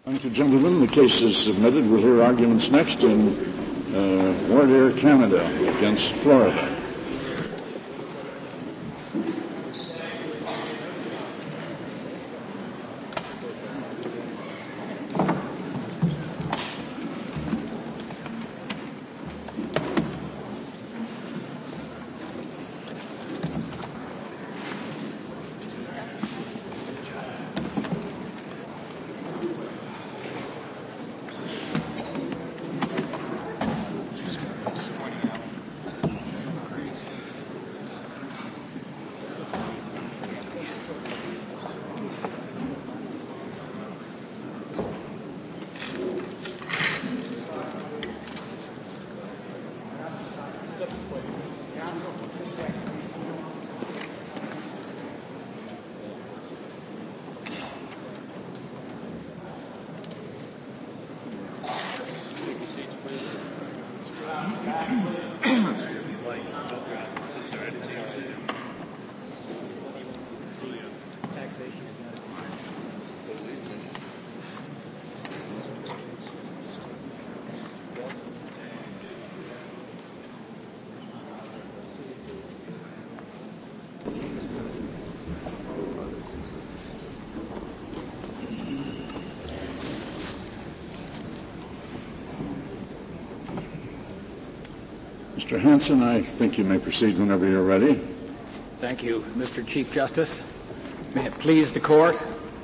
Thank you, gentlemen. The case is submitted. We'll hear arguments next in Wardair, Canada against Florida. Mr. Hanson, I think you may proceed whenever you're ready. Thank you, Mr. Chief Justice. May it please the Court.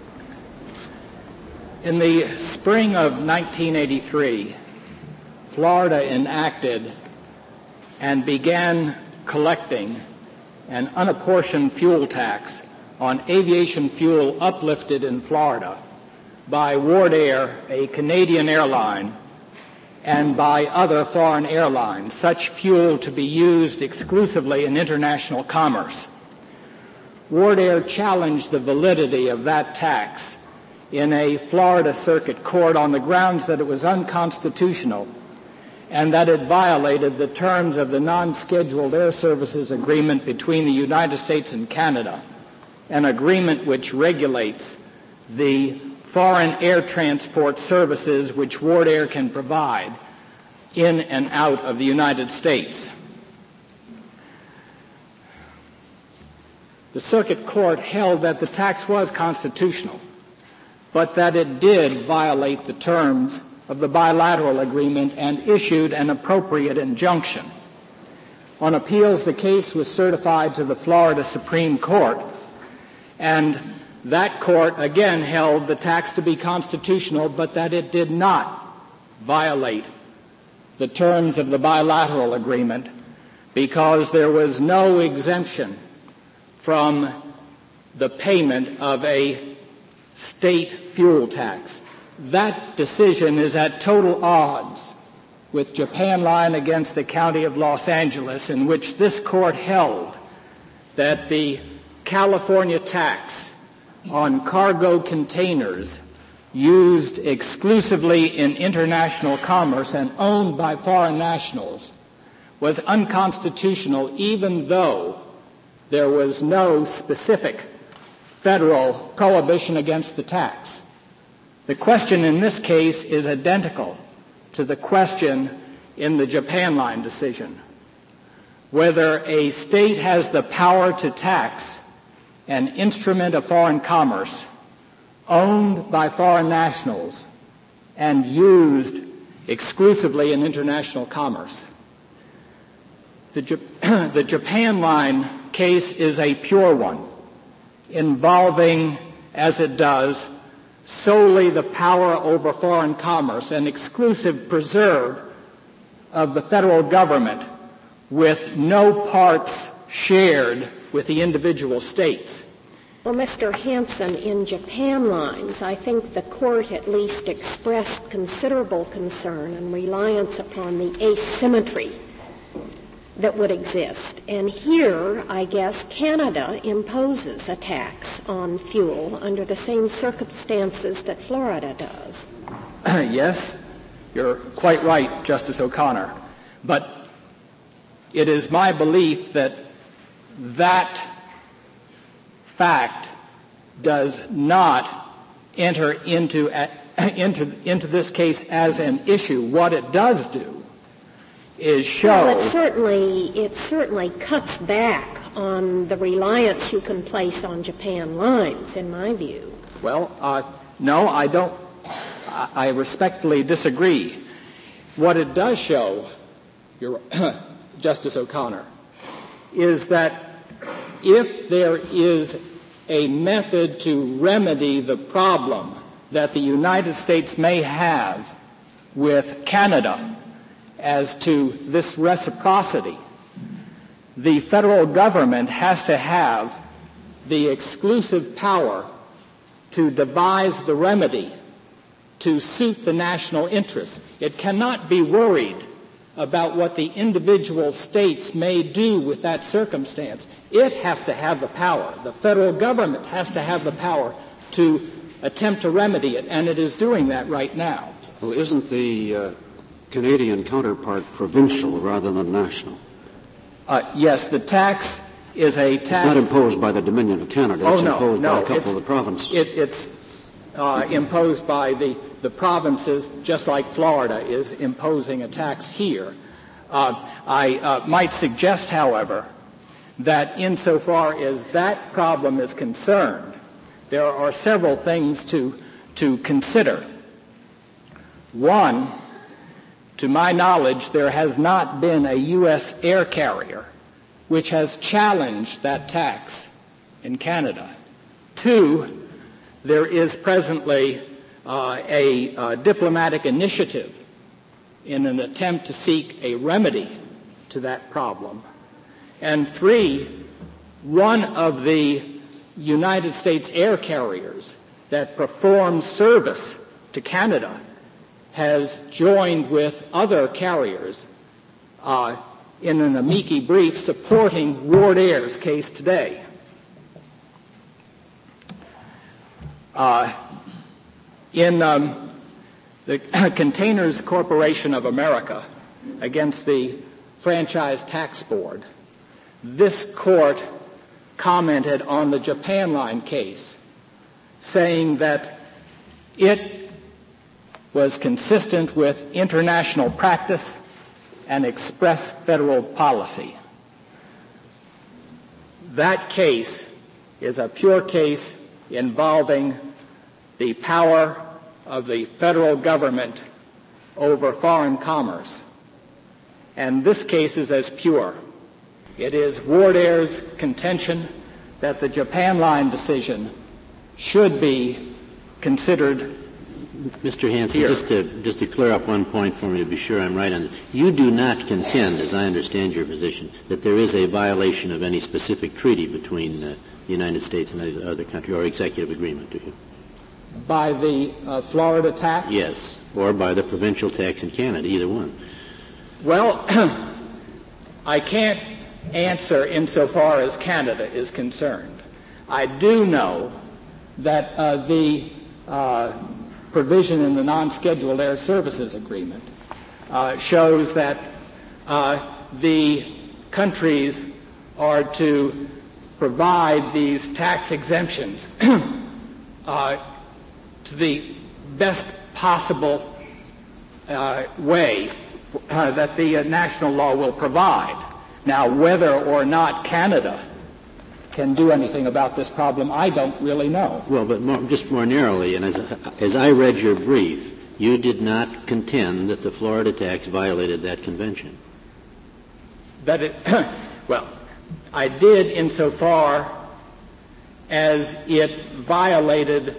In the spring of 1983, Florida enacted and began collecting an unapportioned fuel tax on aviation fuel uplifted in Florida by Wardair, a Canadian airline, and by other foreign airlines, such fuel to be used exclusively in international commerce. Wardair challenged the validity of that tax in a Florida circuit court on the grounds that it was unconstitutional and that it violated the terms of the non-scheduled air services agreement between the United States and Canada, an agreement which regulates the foreign air transport services which Wardair can provide in and out of the United States. The circuit court held that the tax was constitutional, but that it did violate the terms of the bilateral agreement and issued an appropriate injunction. On appeals, the case was certified to the Florida Supreme Court, and that court again held the tax to be constitutional, but that it did not violate the terms of the bilateral agreement because there was no exemption from the payment of a state fuel tax. That decision is at total odds with Japan Line against the County of Los Angeles, in which this court held that the California tax on cargo containers used exclusively in international commerce and owned by foreign nationals was unconstitutional, even though there was no specific federal prohibition against the tax. The question in this case is identical to the question in the Japan Line decision, whether a state has the power to tax an instrument of foreign commerce owned by foreign nationals and used exclusively in international commerce. The Japan Line case is a pure one, involving, as it does, solely the power over foreign commerce, an exclusive preserve of the federal government with no parts shared with the individual states. Well, Mr. Hanson, in Japan Lines, I think the court at least expressed considerable concern and reliance upon the asymmetry that would exist. And here, I guess, Canada imposes a tax on fuel under the same circumstances that Florida does. Yes, you're quite right, Justice O'Connor. But it is my belief that that fact does not enter into into this case as an issue. What it does do is show... Well, it certainly cuts back on the reliance you can place on Japan lines, in my view. Well, no, I don't. I respectfully disagree. What it does show, Justice O'Connor, is that if there is a method to remedy the problem that the United States may have with Canada as to this reciprocity, the federal government has to have the exclusive power to devise the remedy to suit the national interest. It cannot be worried about what the individual states may do with that circumstance. It has to have the power. The federal government has to have the power to attempt to remedy it, and it is doing that right now. Well, isn't the Canadian counterpart provincial rather than national? Yes, the tax is a tax... It's not imposed by the Dominion of Canada. It's imposed by a couple of the provinces. It's imposed by the provinces, just like Florida is imposing a tax here. I might suggest, however, that insofar as that problem is concerned, there are several things to consider. One, to my knowledge, there has not been a U.S. air carrier which has challenged that tax in Canada. Two, there is presently a diplomatic initiative in an attempt to seek a remedy to that problem. And three, one of the United States air carriers that performs service to Canada has joined with other carriers in an amici brief supporting Ward Air's case today. In the Containers Corporation of America against the Franchise Tax Board, this court commented on the Japan Line case, saying that it was consistent with international practice and express federal policy. That case is a pure case involving the power of the federal government over foreign commerce. And this case is as pure. It is Ward Air's contention that the Japan Line decision should be considered. Mr. Hansen, just to clear up one point for me to be sure I'm right on this. You do not contend, as I understand your position, that there is a violation of any specific treaty between the United States and the other country or executive agreement, do you? By the Florida tax? Yes, or by the provincial tax in Canada, either one. Well, I can't answer insofar as Canada is concerned. I do know that the provision in the non-scheduled air services agreement shows that the countries are to provide these tax exemptions to the best possible way that the national law will provide. Now, whether or not Canada can do anything about this problem, I don't really know. Well, but just more narrowly, and as I read your brief, you did not contend that the Florida tax violated that convention. That it, well, I did insofar as it violated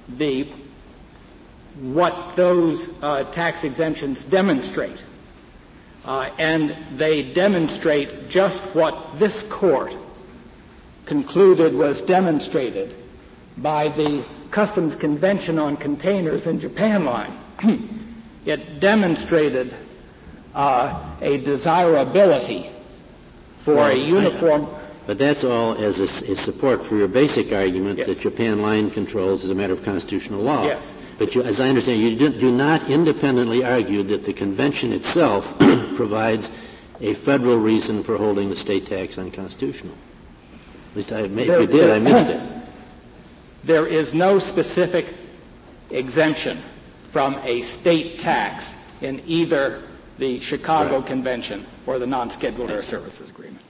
what those tax exemptions demonstrate. And they demonstrate just what this court concluded was demonstrated by the Customs Convention on Containers in Japan Line. It demonstrated a desirability for a uniform... But that's all as a support for your basic argument yes. that Japan Line controls as a matter of constitutional law. Yes. But as I understand, you do not independently argue that the convention itself provides a federal reason for holding the state tax unconstitutional. At least if you did, I missed it. There is no specific exemption from a state tax in either the Chicago Convention or the Non-Scheduled Air Services Agreement.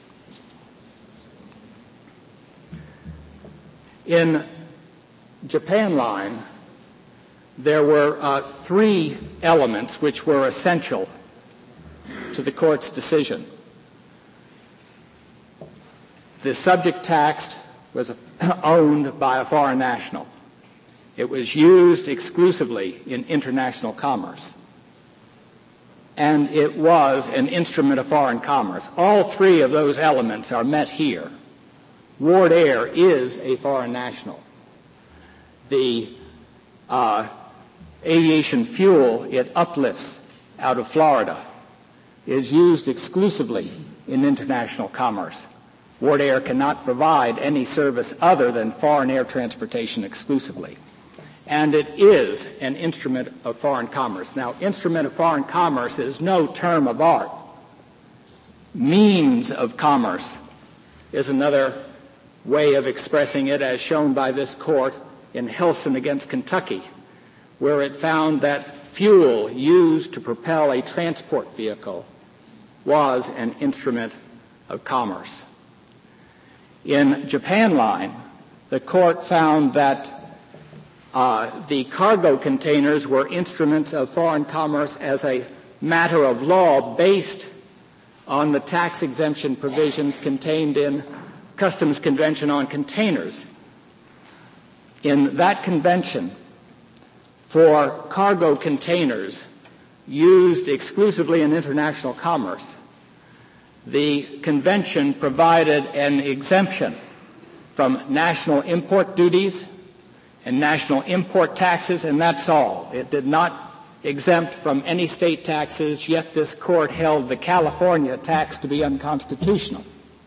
In Japan Line, there were three elements which were essential to the court's decision. The subject tax was owned by a foreign national. It was used exclusively in international commerce. And it was an instrument of foreign commerce. All three of those elements are met here. Ward Air is a foreign national. The aviation fuel it uplifts out of Florida is used exclusively in international commerce. Ward Air cannot provide any service other than foreign air transportation exclusively. And it is an instrument of foreign commerce. Now, instrument of foreign commerce is no term of art. Means of commerce is another way of expressing it, as shown by this court in Hilson against Kentucky, where it found that fuel used to propel a transport vehicle was an instrument of commerce. In Japan Line, the court found that the cargo containers were instruments of foreign commerce as a matter of law based on the tax exemption provisions contained in Customs Convention on Containers. In that convention, for cargo containers used exclusively in international commerce, the convention provided an exemption from national import duties and national import taxes, and that's all. It did not exempt from any state taxes, yet this court held the California tax to be unconstitutional.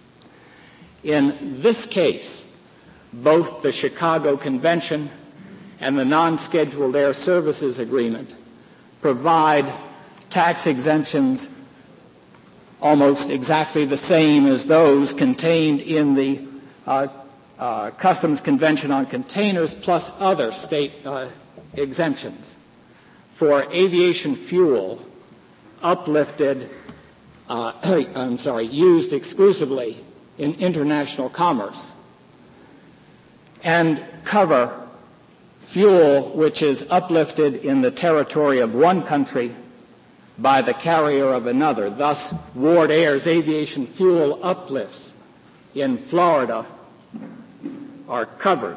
In this case, both the Chicago Convention and the Non-Scheduled Air Services Agreement provide tax exemptions almost exactly the same as those contained in the Customs Convention on Containers plus other state exemptions for aviation fuel uplifted, used exclusively in international commerce, and cover fuel which is uplifted in the territory of one country by the carrier of another. Thus, Ward Air's aviation fuel uplifts in Florida are covered.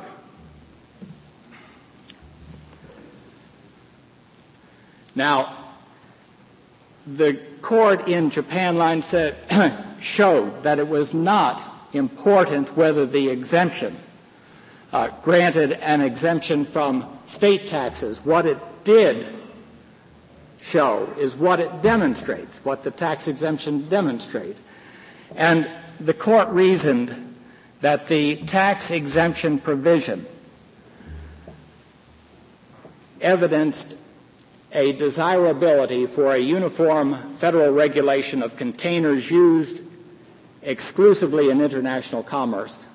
Now, the court in Japan Line showed that it was not important whether the exemption granted an exemption from state taxes. What it did show is what it demonstrates, what the tax exemption demonstrates. And the court reasoned that the tax exemption provision evidenced a desirability for a uniform federal regulation of containers used exclusively in international commerce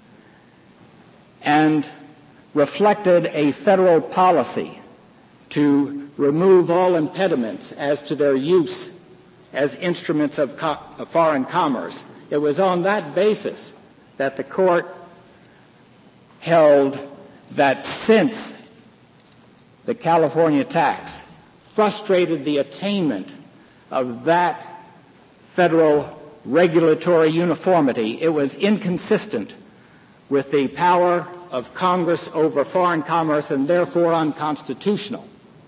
and reflected a federal policy to remove all impediments as to their use as instruments of foreign commerce. It was on that basis that the court held that since the California tax frustrated the attainment of that federal regulatory uniformity, it was inconsistent with the power of Congress over foreign commerce and therefore unconstitutional.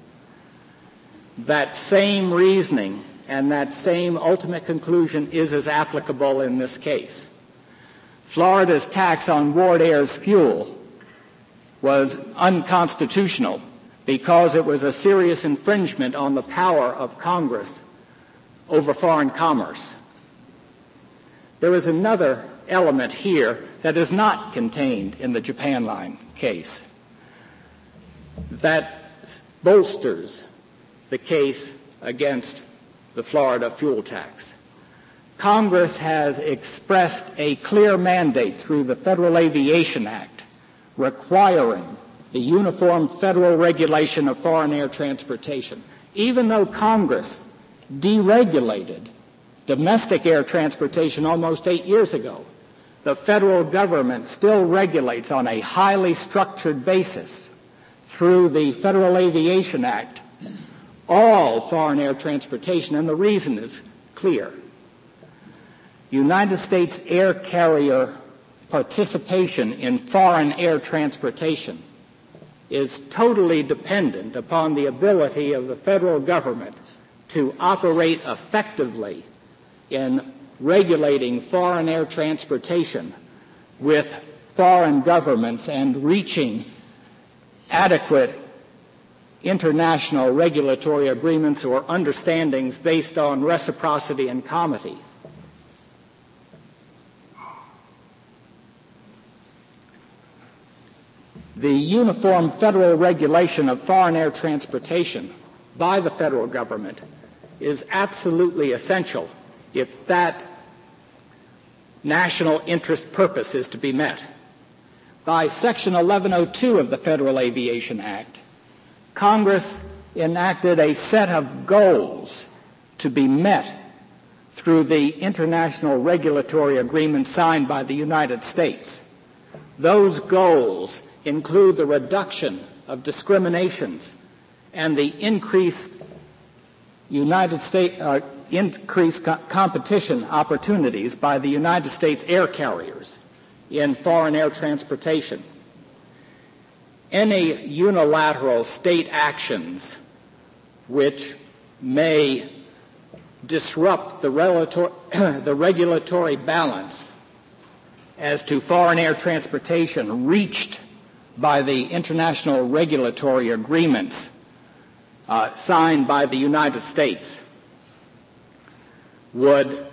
That same reasoning and that same ultimate conclusion is as applicable in this case. Florida's tax on Ward Air's fuel was unconstitutional because it was a serious infringement on the power of Congress over foreign commerce. There is another element here that is not contained in the Japan Line case that bolsters the case against the Florida fuel tax. Congress has expressed a clear mandate through the Federal Aviation Act requiring the Uniform Federal Regulation of Foreign Air Transportation. Even though Congress deregulated domestic air transportation almost 8 years ago, the federal government still regulates on a highly structured basis through the Federal Aviation Act all foreign air transportation, and the reason is clear. United States air carrier participation in foreign air transportation is totally dependent upon the ability of the federal government to operate effectively in regulating foreign air transportation with foreign governments and reaching adequate international regulatory agreements or understandings based on reciprocity and comity. The Uniform Federal Regulation of Foreign Air Transportation by the federal government is absolutely essential if that national interest purpose is to be met. By Section 1102 of the Federal Aviation Act, Congress enacted a set of goals to be met through the international regulatory agreement signed by the United States. Those goals include the reduction of discriminations and the increased competition opportunities by the United States air carriers in foreign air transportation. Any unilateral state actions which may disrupt the regulatory balance as to foreign air transportation reached by the international regulatory agreements signed by the United States would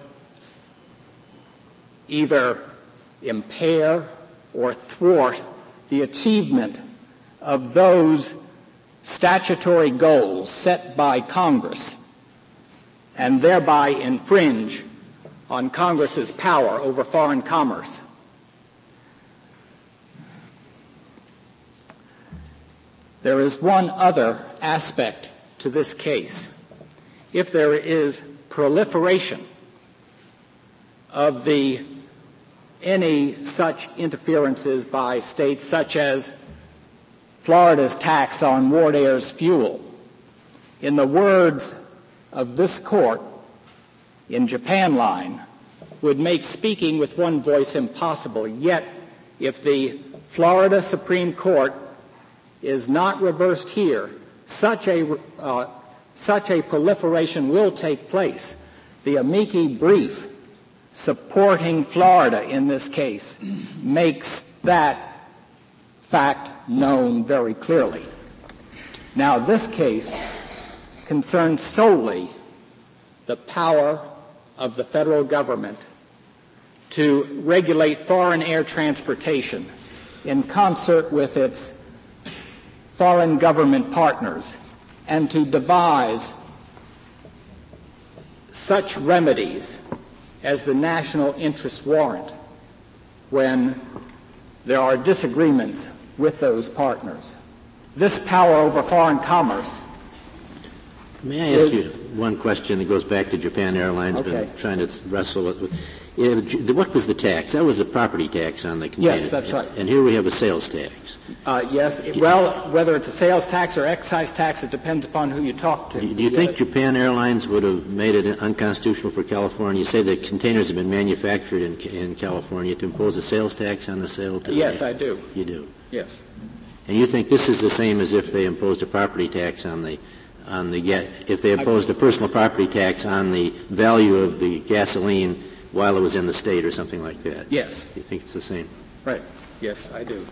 either impair or thwart the achievement of those statutory goals set by Congress and thereby infringe on Congress's power over foreign commerce. There is one other aspect to this case. If there is proliferation of any such interferences by states such as Florida's tax on Ward Air's fuel, in the words of this court in Japan Line, would make speaking with one voice impossible. Yet, if the Florida Supreme Court is not reversed here, such a proliferation will take place. The amici brief supporting Florida in this case makes that fact known very clearly. Now, this case concerns solely the power of the federal government to regulate foreign air transportation in concert with its foreign government partners and to devise such remedies as the national interests warrant when there are disagreements with those partners. This power over foreign commerce. May I ask you one question that goes back to Japan Airlines? Okay. Been trying to wrestle with. What was the tax? That was a property tax on the container. Yes, that's right. And here we have a sales tax. Yes. Well, whether it's a sales tax or excise tax, it depends upon who you talk to. Do you think Japan Airlines would have made it unconstitutional for California? You say that containers have been manufactured in California to impose a sales tax on the sale to Yes, I do. You do? Yes. And you think this is the same as if they imposed a property tax if they imposed a personal property tax on the value of the gasoline while it was in the state or something like that? Yes. You think it's the same? Right. Yes, I do.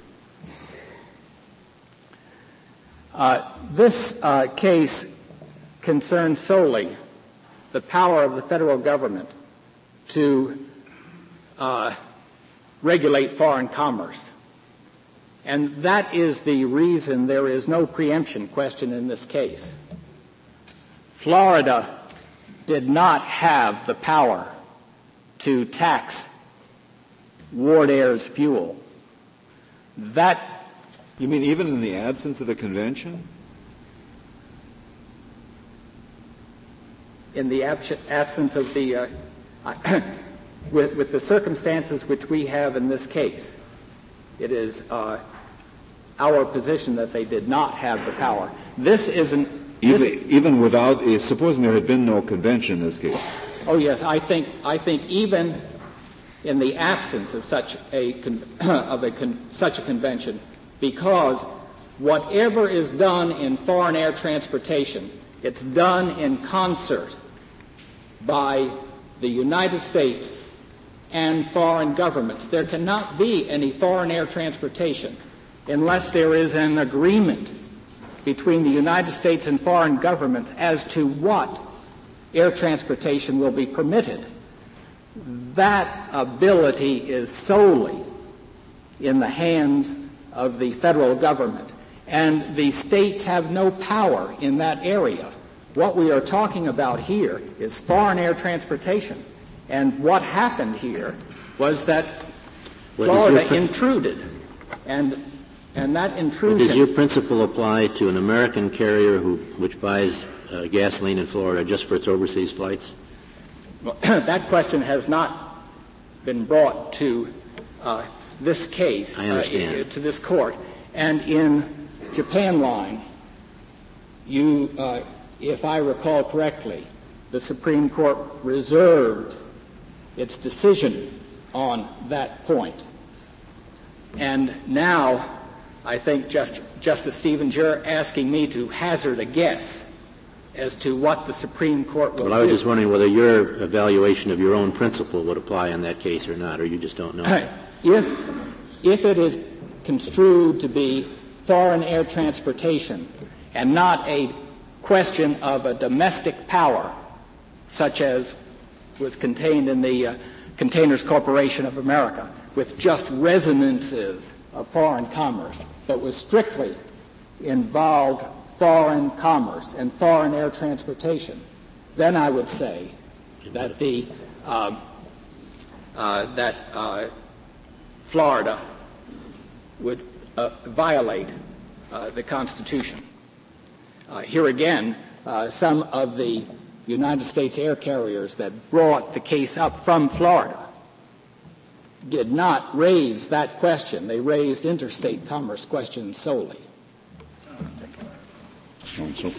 This case concerns solely the power of the federal government to regulate foreign commerce. And that is the reason there is no preemption question in this case. Florida did not have the power to tax Ward Air's fuel. That You mean even in the absence of the convention? In the absence of the with the circumstances which we have in this case, it is our position that they did not have the power. This isn't even without supposing there had been no convention in this case. Oh yes, I think even in the absence of such a convention, because whatever is done in foreign air transportation, it's done in concert by the United States and foreign governments. There cannot be any foreign air transportation unless there is an agreement between the United States and foreign governments as to what air transportation will be permitted. That ability is solely in the hands of the federal government, and the states have no power in that area. What we are talking about here is foreign air transportation, and what happened here was that Florida intruded, and that intrusion... Does your principle apply to an American carrier which buys gasoline in Florida just for its overseas flights? Well, that question has not been brought to this case, I understand. to this court. And in Japan Line, if I recall correctly, the Supreme Court reserved its decision on that point. And now, I think Justice Stevens, you're asking me to hazard a guess as to what the Supreme Court will do. Well, I was just wondering whether your evaluation of your own principle would apply in that case or not, or you just don't know. If it is construed to be foreign air transportation and not a question of a domestic power, such as was contained in the Containers Corporation of America, with just resonances of foreign commerce, but was strictly involved foreign commerce and foreign air transportation, then I would say that Florida would violate the Constitution. Here again, some of the United States air carriers that brought the case up from Florida did not raise that question. They raised interstate commerce questions solely. Counsel.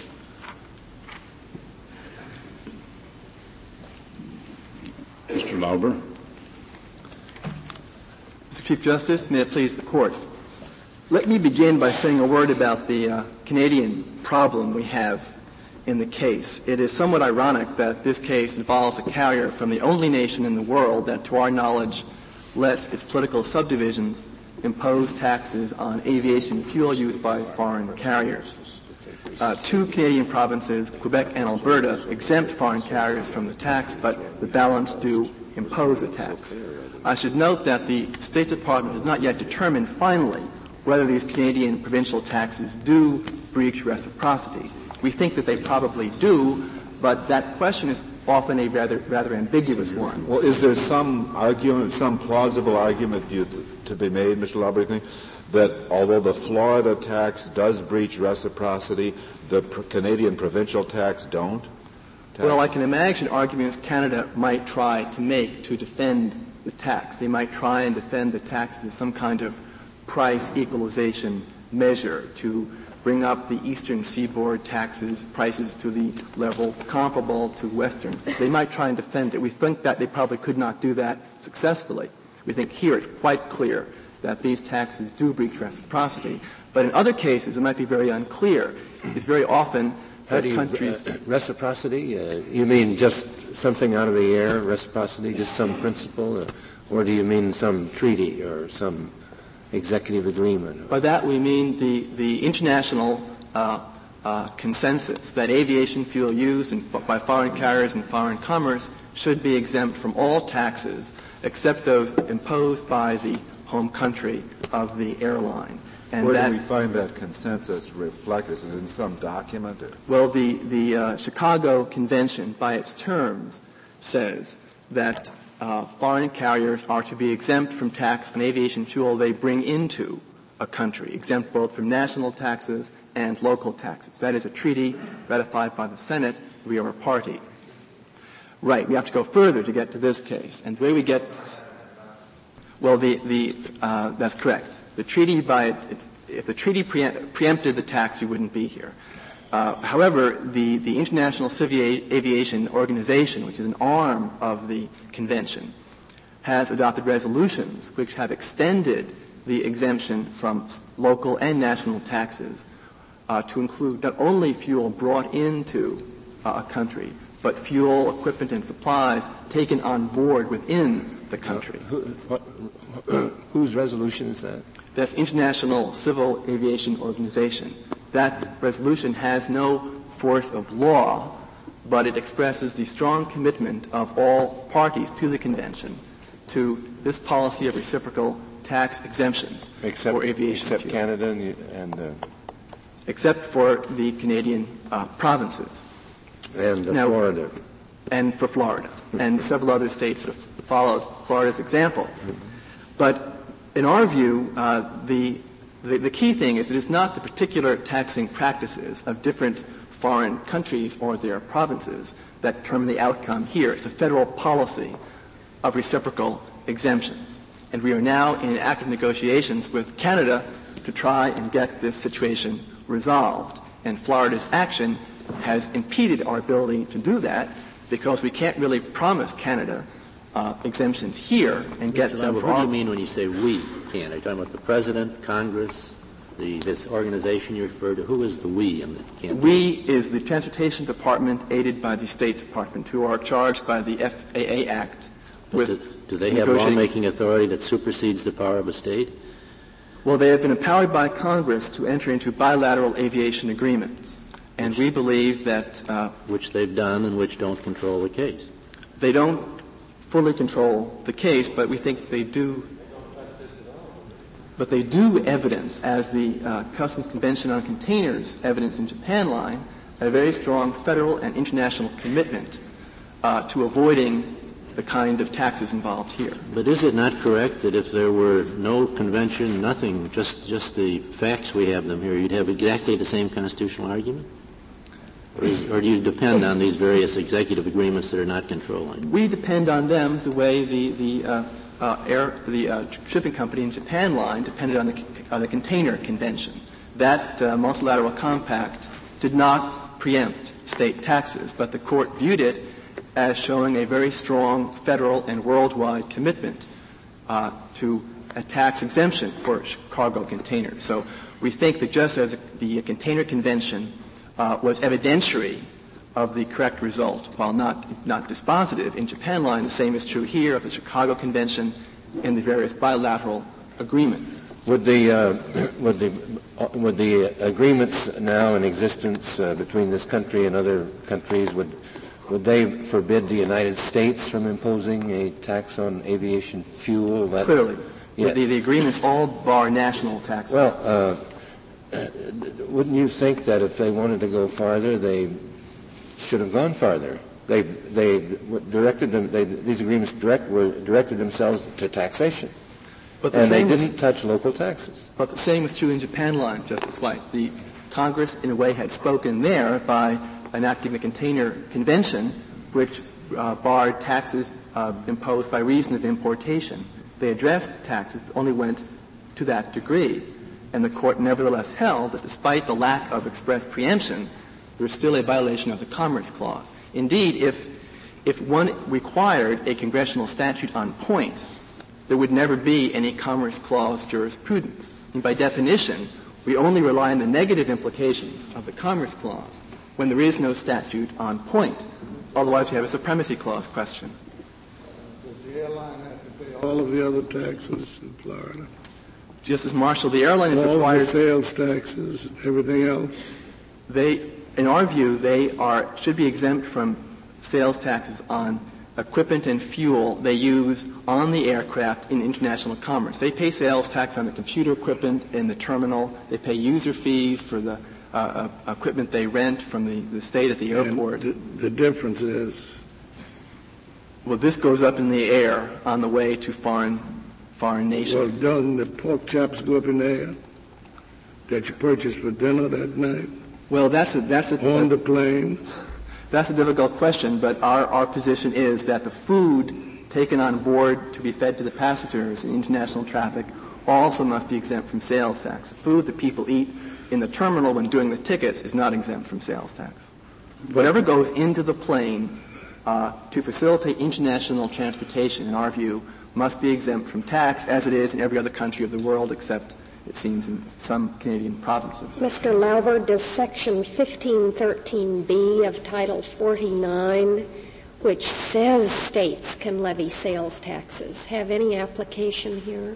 Mr. Lauber. Mr. Chief Justice, may it please the Court. Let me begin by saying a word about the Canadian problem we have in the case. It is somewhat ironic that this case involves a carrier from the only nation in the world that, to our knowledge, lets its political subdivisions impose taxes on aviation fuel used by foreign carriers. Two Canadian provinces, Quebec and Alberta, exempt foreign carriers from the tax, but the balance do impose a tax. I should note that the State Department has not yet determined finally whether these Canadian provincial taxes do breach reciprocity. We think that they probably do, but that question is often a rather ambiguous one. Well, is there some argument, some plausible argument to be made, Mr. Lauber, you think, that although the Florida tax does breach reciprocity, the Canadian provincial tax don't? Well, I can imagine arguments Canada might try to make to defend the tax. They might try and defend the tax as some kind of price equalization measure to bring up the eastern seaboard prices to the level comparable to western. They might try and defend it. We think that they probably could not do that successfully. We think here it's quite clear that these taxes do breach reciprocity. But in other cases, it might be very unclear. It's very often that countries... reciprocity? You mean just something out of the air, reciprocity, just some principle? Or do you mean some treaty or some executive agreement? By that we mean the international consensus that aviation fuel used by foreign carriers and foreign commerce should be exempt from all taxes except those imposed by the home country of the airline. And where do we find that consensus reflected? Is it in some document? Well, the Chicago Convention, by its terms, says that foreign carriers are to be exempt from tax on aviation fuel they bring into a country, exempt both from national taxes and local taxes. That is a treaty ratified by the Senate. We are a party. Right. We have to go further to get to this case. And the way we get — well, that's correct. The treaty if the treaty preempted the tax, we wouldn't be here. However, the International Civil Aviation Organization, which is an arm of the convention, has adopted resolutions which have extended the exemption from local and national taxes to include not only fuel brought into a country, but fuel, equipment, and supplies taken on board within the country. Whose resolution is that? That's International Civil Aviation Organization. That resolution has no force of law, but it expresses the strong commitment of all parties to the convention to this policy of reciprocal tax exemptions for aviation except fuel. Canada Except for the Canadian provinces. And now, Florida. And for Florida. And several other states have followed Florida's example. But in our view, the key thing is it is not the particular taxing practices of different foreign countries or their provinces that determine the outcome here. It's a federal policy of reciprocal exemptions. And we are now in active negotiations with Canada to try and get this situation resolved. And Florida's action has impeded our ability to do that because we can't really promise Canada exemptions here and get them for What do you mean when you say we, Canada? Are you talking about the President, Congress, this organization you referred to? Who is the we in the Canada? We is the Transportation Department aided by the State Department, who are charged by the FAA Act with do they have lawmaking authority that supersedes the power of a state? Well, they have been empowered by Congress to enter into bilateral aviation agreements. And we believe that which they've done and which don't control the case. They don't fully control the case, but we think they do. But they do evidence, as the Customs Convention on Containers evidence in Japan line, a very strong federal and international commitment to avoiding the kind of taxes involved here. But is it not correct that if there were no convention, nothing, just the facts we have them here, you'd have exactly the same constitutional argument? Or do you depend on these various executive agreements that are not controlling? We depend on them the way the shipping company in Japan line depended on the Container Convention. That multilateral compact did not preempt state taxes, but the court viewed it as showing a very strong federal and worldwide commitment to a tax exemption for cargo containers. So we think that just as the Container Convention was evidentiary of the correct result, while not dispositive, in Japan line the same is true here of the Chicago Convention and the various bilateral agreements. Would the agreements now in existence between this country and other countries would they forbid the United States from imposing a tax on aviation fuel? Clearly. Yes. The agreements all bar national taxes. Well, wouldn't you think that if they wanted to go farther, they should have gone farther? They directed them. These agreements directed themselves to taxation, and they didn't touch local taxes. But the same is true in Japan line, Justice White. The Congress, in a way, had spoken there by enacting the Container Convention, which barred taxes imposed by reason of importation. They addressed taxes, but only went to that degree. And the court nevertheless held that despite the lack of express preemption, there was still a violation of the Commerce Clause. Indeed, if one required a congressional statute on point, there would never be any Commerce Clause jurisprudence. And by definition, we only rely on the negative implications of the Commerce Clause when there is no statute on point. Otherwise, we have a Supremacy Clause question. Does the airline have to pay all of the other taxes in Florida? Justice Marshall, the airline is required. All the sales taxes, everything else? In our view, they should be exempt from sales taxes on equipment and fuel they use on the aircraft in international commerce. They pay sales tax on the computer equipment in the terminal. They pay user fees for the equipment they rent from the state at the airport. And the difference is? Well, this goes up in the air on the way to foreign nations. Well, doesn't the pork chops go up in the air? that you purchased for dinner that night? Well, that's on the plane? That's a difficult question, but our position is that the food taken on board to be fed to the passengers in international traffic also must be exempt from sales tax. The food that people eat in the terminal when doing the tickets is not exempt from sales tax. Whatever goes into the plane to facilitate international transportation, in our view, must be exempt from tax, as it is in every other country of the world, except, it seems, in some Canadian provinces. Mr. Lauber, does Section 1513B of Title 49, which says states can levy sales taxes, have any application here?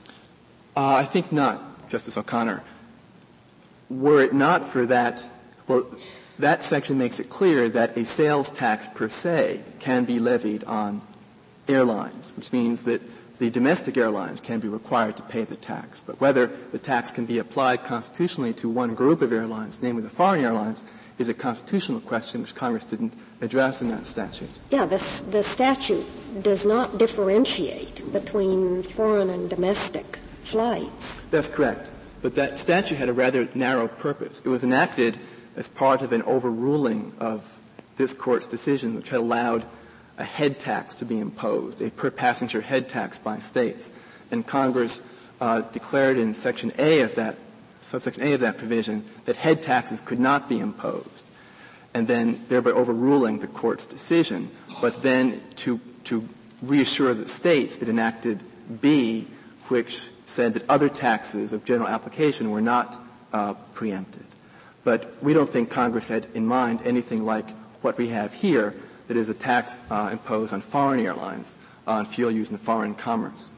I think not, Justice O'Connor. Were it not for that, well, that section makes it clear that a sales tax per se can be levied on airlines, which means that the domestic airlines can be required to pay the tax. But whether the tax can be applied constitutionally to one group of airlines, namely the foreign airlines, is a constitutional question which Congress didn't address in that statute. Yeah, the statute does not differentiate between foreign and domestic flights. That's correct. But that statute had a rather narrow purpose. It was enacted as part of an overruling of this Court's decision, which had allowed a head tax to be imposed, a per-passenger head tax by states. And Congress declared in Section A of that, subsection A of that provision, that head taxes could not be imposed, and then thereby overruling the Court's decision. But then to reassure the states, it enacted B, which said that other taxes of general application were not preempted. But we don't think Congress had in mind anything like what we have here, that is a tax imposed on foreign airlines on fuel used in foreign commerce.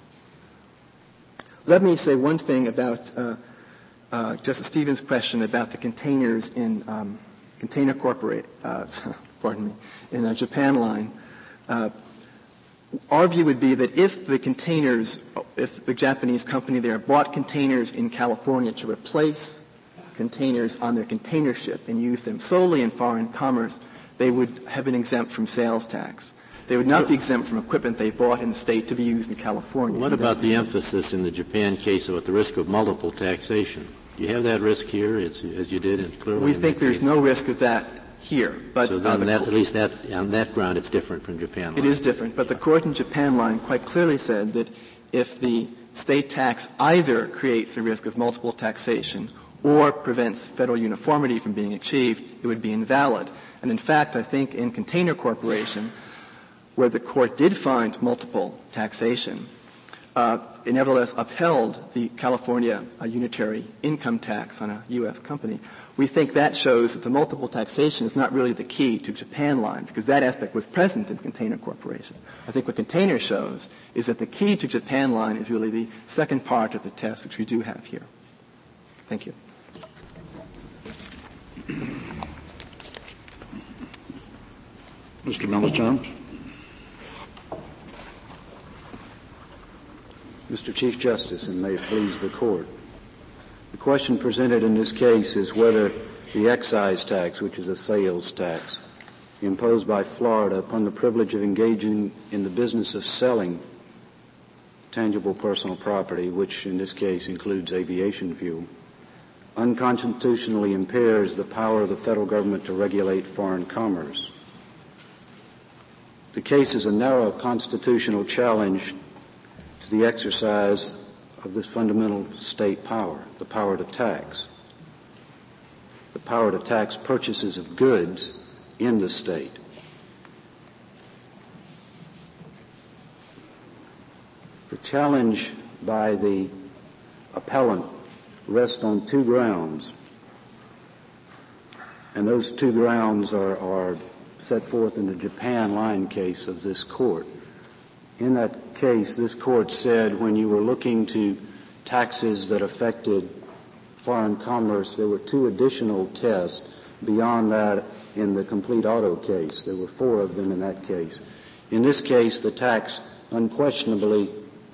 Let me say one thing about Justice Stevens' question about the containers in Container Corporate, in Japan Line. Our view would be that if the Japanese company there bought containers in California to replace containers on their container ship and use them solely in foreign commerce, they would have been exempt from sales tax. They would not be exempt from equipment they bought in the state to be used in California. What about the emphasis in the Japan case about the risk of multiple taxation? Do you have that risk here as you did in clearly? We think there's no risk of that here. But so then at least on that ground it's different from Japan Line. It is different. But the Court in Japan Line quite clearly said that if the state tax either creates a risk of multiple taxation or prevents federal uniformity from being achieved, it would be invalid. And in fact, I think in Container Corporation, where the Court did find multiple taxation, it nevertheless upheld the California unitary income tax on a U.S. company. We think that shows that the multiple taxation is not really the key to Japan Line, because that aspect was present in Container Corporation. I think what Container shows is that the key to Japan Line is really the second part of the test, which we do have here. Thank you. Mr. Millichamp. Mr. Chief Justice, and may it please the Court. The question presented in this case is whether the excise tax, which is a sales tax, imposed by Florida upon the privilege of engaging in the business of selling tangible personal property, which in this case includes aviation fuel, unconstitutionally impairs the power of the federal government to regulate foreign commerce. The case is a narrow constitutional challenge to the exercise of this fundamental state power, the power to tax. The power to tax purchases of goods in the state. The challenge by the appellant rests on two grounds, and those two grounds are set forth in the Japan Line case of this Court. In that case, this Court said when you were looking to taxes that affected foreign commerce, there were two additional tests beyond that in the complete auto case. There were four of them in that case. In this case, the tax unquestionably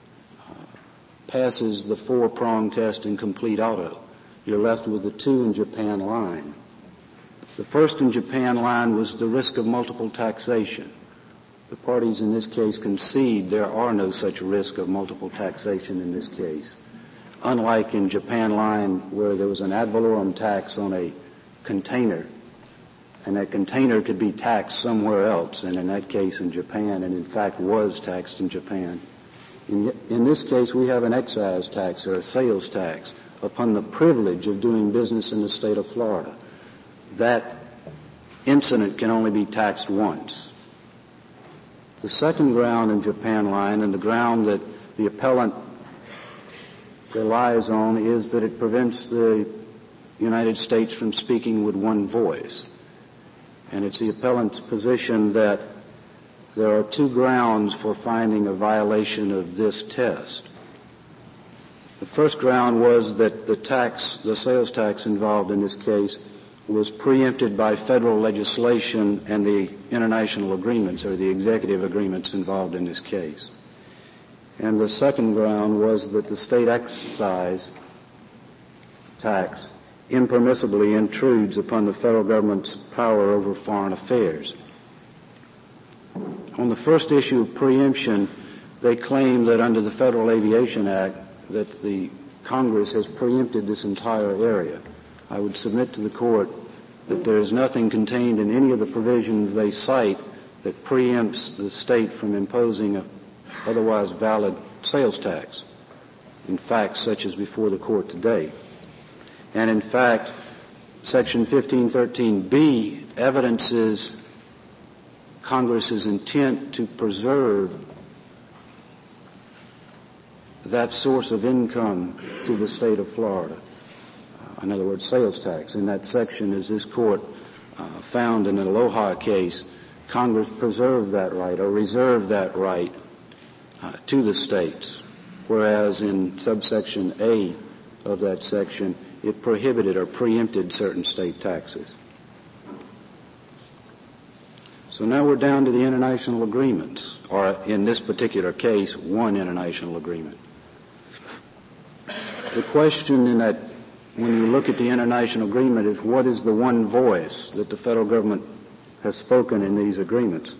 passes the four-prong test in complete auto. You're left with the two in Japan Line. The first in Japan Line was the risk of multiple taxation. The parties in this case concede there are no such risk of multiple taxation in this case. unlike in Japan Line where there was an ad valorem tax on a container, and that container could be taxed somewhere else, and in that case in Japan, and in fact was taxed in Japan. In this case, we have an excise tax or a sales tax upon the privilege of doing business in the state of Florida. That incident can only be taxed once. The second ground in Japan Line, and the ground that the appellant relies on, is that it prevents the United States from speaking with one voice. And it's the appellant's position that there are two grounds for finding a violation of this test. The first ground was that the sales tax involved in this case was preempted by federal legislation and the international agreements or the executive agreements involved in this case. And the second ground was that the state excise tax impermissibly intrudes upon the federal government's power over foreign affairs. On the first issue of preemption, they claim that under the Federal Aviation Act that the Congress has preempted this entire area. I would submit to the Court that there is nothing contained in any of the provisions they cite that preempts the state from imposing an otherwise valid sales tax, in fact, such as before the Court today. And in fact, Section 1513B evidences Congress's intent to preserve that source of income to the state of Florida. In other words, sales tax. In that section, as this Court found in the Aloha case, Congress preserved that right or reserved that right to the states, whereas in subsection A of that section, it prohibited or preempted certain state taxes. So now we're down to the international agreements, or in this particular case, one international agreement. The question in that, when you look at the international agreement, is what is the one voice that the federal government has spoken in these agreements?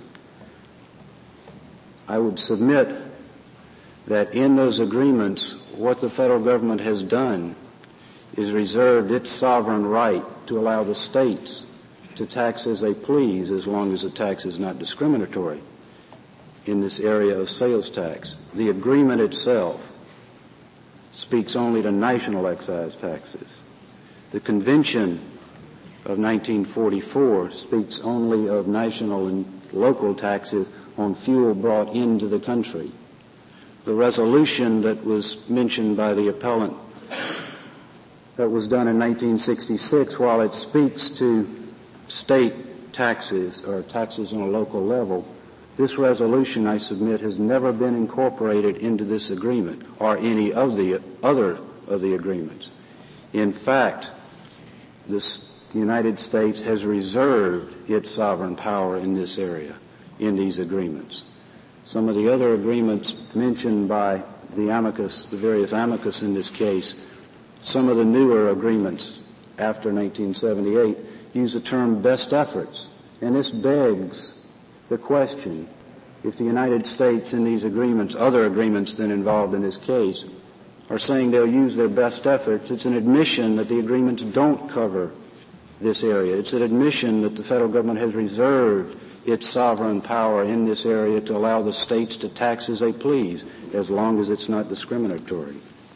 I would submit that in those agreements, what the federal government has done is reserved its sovereign right to allow the states to tax as they please, as long as the tax is not discriminatory in this area of sales tax. The agreement itself speaks only to national excise taxes. The Convention of 1944 speaks only of national and local taxes on fuel brought into the country. The resolution that was mentioned by the appellant that was done in 1966, while it speaks to state taxes or taxes on a local level, this resolution, I submit, has never been incorporated into this agreement or any of the other of the agreements. In fact, the United States has reserved its sovereign power in this area, in these agreements. Some of the other agreements mentioned by the amicus, the various amicus in this case, some of the newer agreements after 1978 use the term best efforts. And this begs the question, if the United States in these agreements, other agreements than involved in this case, are saying they'll use their best efforts, it's an admission that the agreements don't cover this area. It's an admission that the federal government has reserved its sovereign power in this area to allow the states to tax as they please, as long as it's not discriminatory.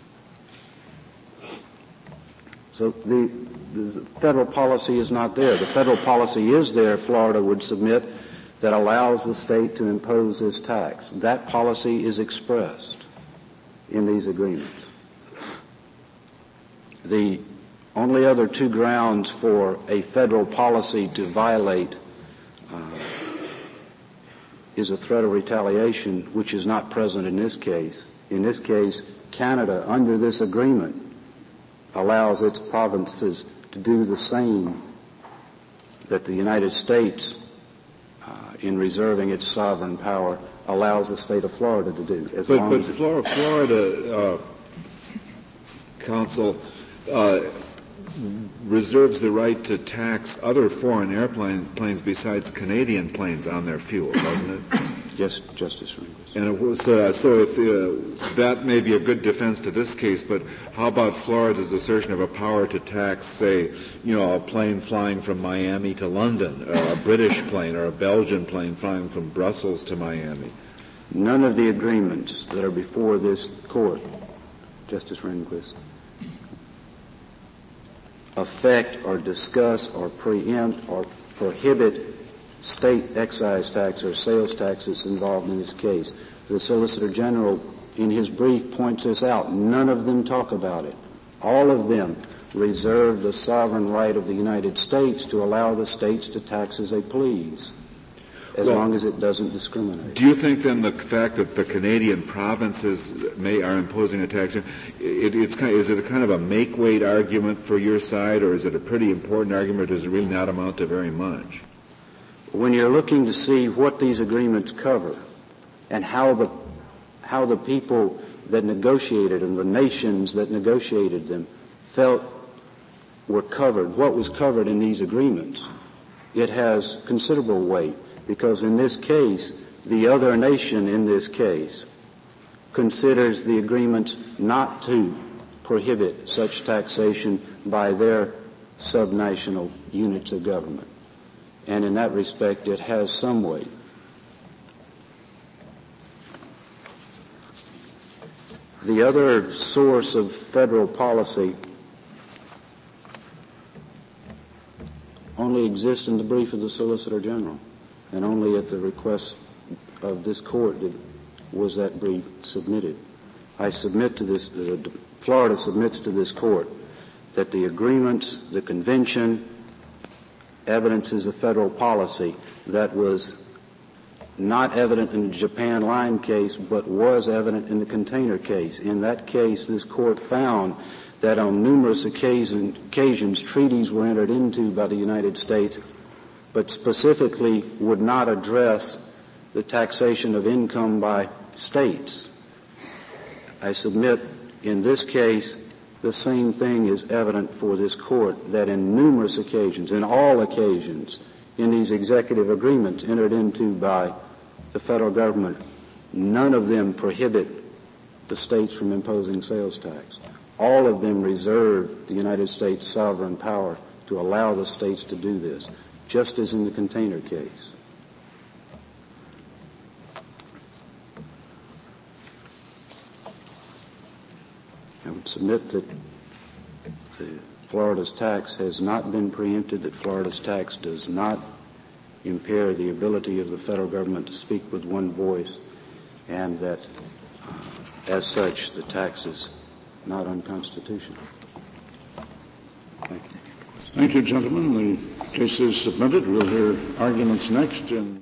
So the federal policy is not there. The federal policy is there, Florida would submit, that allows the state to impose this tax. That policy is expressed in these agreements. The only other two grounds for a federal policy to violate is a threat of retaliation, which is not present in this case. In this case, Canada, under this agreement, allows its provinces to do the same that the United States, in reserving its sovereign power, allows the state of Florida to do. But Florida Council reserves the right to tax other foreign planes besides Canadian planes on their fuel, doesn't it? Yes, Justice Rehnquist. And it was, so if that may be a good defense to this case, but how about Florida's assertion of a power to tax, say, a plane flying from Miami to London, or a British plane or a Belgian plane flying from Brussels to Miami? None of the agreements that are before this court, Justice Rehnquist, affect or discuss or preempt or prohibit state excise tax or sales taxes involved in this case. The Solicitor General, in his brief, points this out. None of them talk about it. All of them reserve the sovereign right of the United States to allow the states to tax as they please, as long as it doesn't discriminate. Do you think then the fact that the Canadian provinces are imposing a tax, is it a kind of a make-weight argument for your side, or is it a pretty important argument, or does it really not amount to very much? When you're looking to see what these agreements cover and how the people that negotiated and the nations that negotiated them felt were covered, what was covered in these agreements, it has considerable weight, because in this case, the other nation in this case considers the agreements not to prohibit such taxation by their subnational units of government. And in that respect, it has some weight. The other source of federal policy only exists in the brief of the Solicitor General, and only at the request of this court was that brief submitted. I submit to this, Florida submits to this court that the agreements, the convention, evidences of federal policy that was not evident in the Japan line case, but was evident in the container case. In that case, this court found that on numerous occasions treaties were entered into by the United States, but specifically would not address the taxation of income by states. I submit in this case the same thing is evident for this court, that in numerous occasions, in all occasions, in these executive agreements entered into by the federal government, none of them prohibit the states from imposing sales tax. All of them reserve the United States sovereign power to allow the states to do this, just as in the container case. I would submit that Florida's tax has not been preempted, that Florida's tax does not impair the ability of the federal government to speak with one voice, and that, as such, the tax is not unconstitutional. Thank you. Thank you, gentlemen. The case is submitted. We'll hear arguments next in